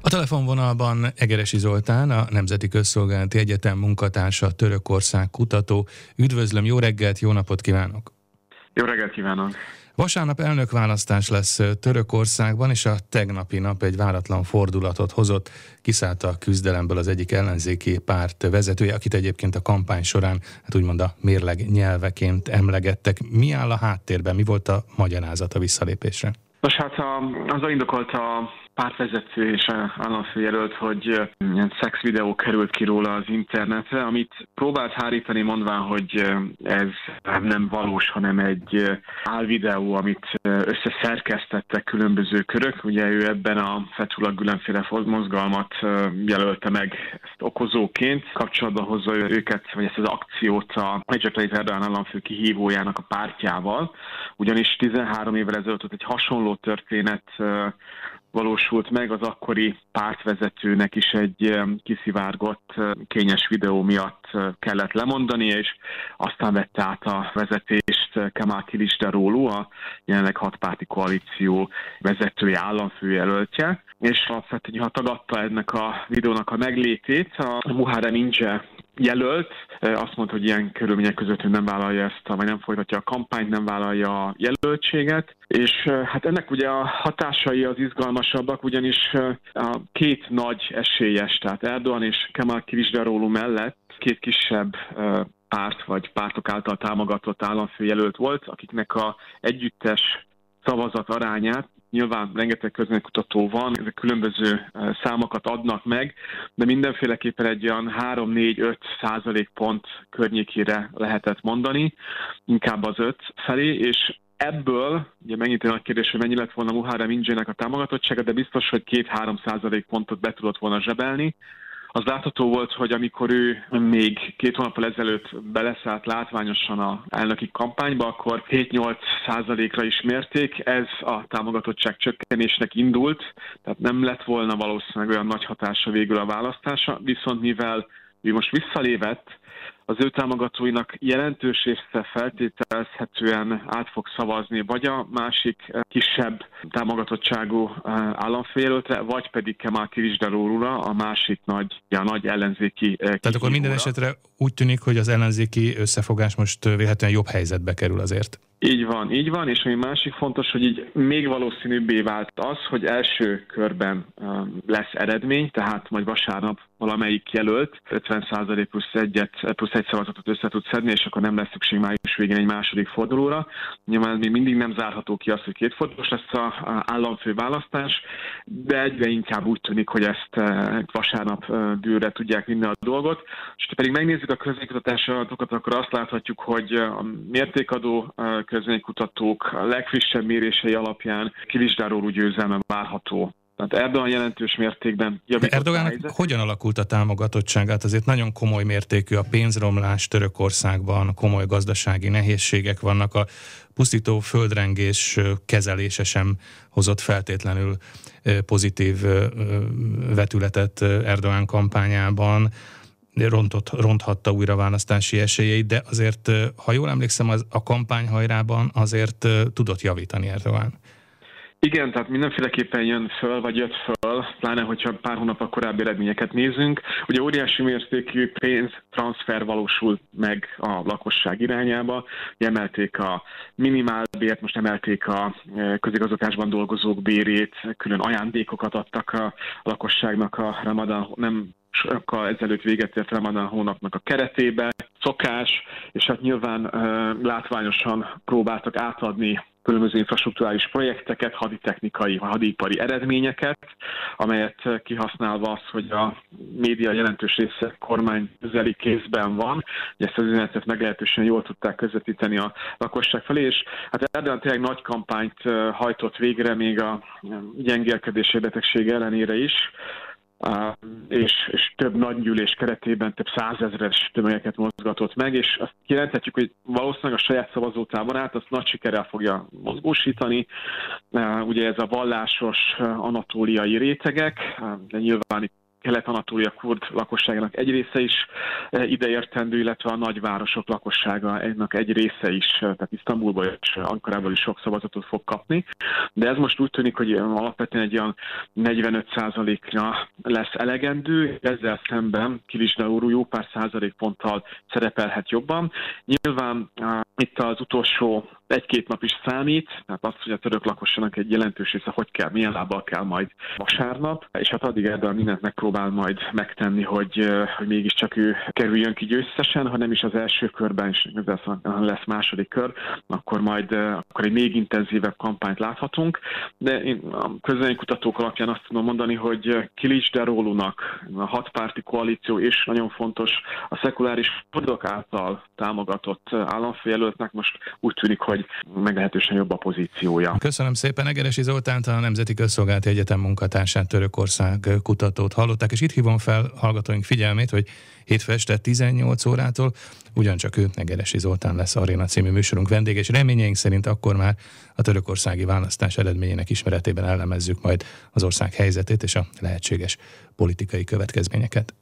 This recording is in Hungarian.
telefonvonalban Egeresi Zoltán, a Nemzeti Közszolgálati Egyetem munkatársa, Törökország kutató. Üdvözlöm, jó reggelt, jó napot kívánok! Jó reggelt kívánok! Vasárnap elnökválasztás lesz Törökországban, és a tegnapi nap egy váratlan fordulatot hozott. Kiszállt a küzdelemből az egyik ellenzéki párt vezetője, akit egyébként a kampány során, úgymond a mérleg nyelveként emlegettek. Mi áll a háttérben? Mi volt a magyarázat a visszalépésre? Nos, hát azzal indokolt a pártvezető és államfőjelölt, hogy ilyen szexvideó került ki róla az internetre, amit próbált hárítani, mondván, hogy ez nem valós, hanem egy álvideó, amit összeszerkesztettek különböző körök. Ugye ő ebben a Fethullah Gülenféle mozgalmat jelölte meg ezt okozóként. Kapcsolatban hozza őket, vagy ezt az akciót a Recep Tayyip Erdoğan államfő kihívójának a pártjával. Ugyanis 13 évvel ezelőtt egy hasonló történet valósult meg, az akkori pártvezetőnek is egy kiszivárgott kényes videó miatt kellett lemondani, és aztán vette át a vezetést Kemal Kılıçdaroğlu, a jelenleg hatpárti koalíció vezetője, államfőjelöltje, és alapvetően tagadta ennek a videónak a meglétét. A Muharrem İnce jelölt azt mondta, hogy ilyen körülmények között nem vállalja ezt, vagy nem folytatja a kampányt, nem vállalja a jelöltséget, és hát ennek ugye a hatásai az izgalmasabbak, ugyanis a két nagy esélyes, tehát Erdoğan és Kemal Kılıçdaroğlu mellett két kisebb párt vagy pártok által támogatott államfőjelölt volt, akiknek a együttes szavazat arányát, nyilván rengeteg közvéleménykutató van, ezek különböző számokat adnak meg, de mindenféleképpen egy olyan 3-4-5% pont környékére lehetett mondani, inkább az 5 felé, és ebből, ugye megint egy nagy kérdés, hogy mennyi lett volna Muharrem İncenek a támogatottsága, de biztos, hogy 2-3% pontot be tudott volna zsebelni. Az látható volt, hogy amikor ő még 2 hónappal ezelőtt beleszállt látványosan az elnöki kampányba, akkor 7-8%-ra is mérték, ez a támogatottság csökkenésnek indult, tehát nem lett volna valószínűleg olyan nagy hatása végül a választása, viszont mivel ő most visszalépett, az ő támogatóinak jelentős része feltételezhetően át fog szavazni vagy a másik kisebb támogatottságú államfőjelöltre, vagy pedig Kemal Kılıçdaroğlu'ra, a másik nagy ellenzéki Tehát akkor minden esetre úgy tűnik, hogy az ellenzéki összefogás most véletlenül jobb helyzetbe kerül azért. Így van, és ami másik fontos, hogy így még valószínűbbé vált az, hogy első körben lesz eredmény, tehát majd vasárnap valamelyik jelölt 50% plusz egy szavazatot össze tud szedni, és akkor nem lesz szükség május végén egy második fordulóra. Nyilván még mindig nem zárható ki az, hogy 2 fordulós lesz az államfő választás, de egyre inkább úgy tűnik, hogy ezt vasárnap dűlre tudják vinni a dolgot. És ha pedig megnézzük a közvéleménykutatási adatokat, akkor azt láthatjuk, hogy a mértékadó közvéleménykutatók a legfrissebb mérései alapján Kılıçdaroğlu győzelme várható. Tehát Erdoğan jelentős mértékben javított a helyzet. Hogyan alakult a támogatottságát? Azért nagyon komoly mértékű a pénzromlás Törökországban, komoly gazdasági nehézségek vannak, a pusztító földrengés kezelése sem hozott feltétlenül pozitív vetületet Erdoğan kampányában, ronthatta újraválasztási esélyeit, de azért, ha jól emlékszem, a kampányhajrában azért tudott javítani Erdoğan. Igen, tehát mindenféleképpen jön föl, vagy jött föl, pláne hogyha pár hónappal korábbi eredményeket nézünk. Ugye óriási mértékű pénztranszfer valósult meg a lakosság irányába, emelték a minimálbért, most emelték a közigazgatásban dolgozók bérét, külön ajándékokat adtak a lakosságnak a Ramadán, nem sokkal ezelőtt véget ért Ramadán hónapnak a keretébe, szokás, és hát nyilván látványosan próbáltak átadni különböző infrastrukturális projekteket, haditechnikai, hadipari eredményeket, amelyet kihasználva az, hogy a média jelentős része kormány közeli kézben van, hogy ezt az üzenetet meglehetősen jól tudták közvetíteni a lakosság felé, és hát Erdoğan tényleg nagy kampányt hajtott végre még a gyengélkedési betegség ellenére is, és több nagygyűlés keretében több százezres tömegeket mozgatott meg, és azt kijelenthetjük, hogy valószínűleg a saját szavazótáborát azt nagy sikerrel fogja mozgósítani. Ugye ez a vallásos anatóliai rétegek, de nyilván itt Kelet-Anatólia kurd lakosságának egy része is ideértendő, illetve a nagyvárosok lakosságának egy része is, tehát Isztambulból és Ankarából is sok szavazatot fog kapni. De ez most úgy tűnik, hogy alapvetően egy olyan 45%-ra lesz elegendő, ezzel szemben Kilicdaroglu jó pár százalékponttal szerepelhet jobban. Nyilván itt az utolsó egy-két nap is számít, tehát az, hogy a török lakosságnak egy jelentős része milyen lábbal kell majd vasárnap, és hát addig Erdogan mindent megpróbál majd megtenni, hogy mégiscsak ő kerüljön ki győztesen, ha nem is az első körben, és lesz második kör, akkor egy még intenzívebb kampányt láthatunk. De én a közvéleménykutatók alapján azt tudom mondani, hogy Kilicdaroglunak a 6 párti koalíció és nagyon fontos a szekuláris kurdok által támogatott államfőjelöltnek most úgy tűnik, hogy meglehetősen jobb a pozíciója. Köszönöm szépen, Egeresi Zoltánt, a Nemzeti Közszolgálati Egyetem munkatársát, Törökország kutatót hallották, és itt hívom fel hallgatóink figyelmét, hogy hétfő este 18 órától ugyancsak ő, Egeresi Zoltán lesz Aréna című műsorunk vendége, és reményeink szerint akkor már a törökországi választás eredményének ismeretében elemezzük majd az ország helyzetét és a lehetséges politikai következményeket.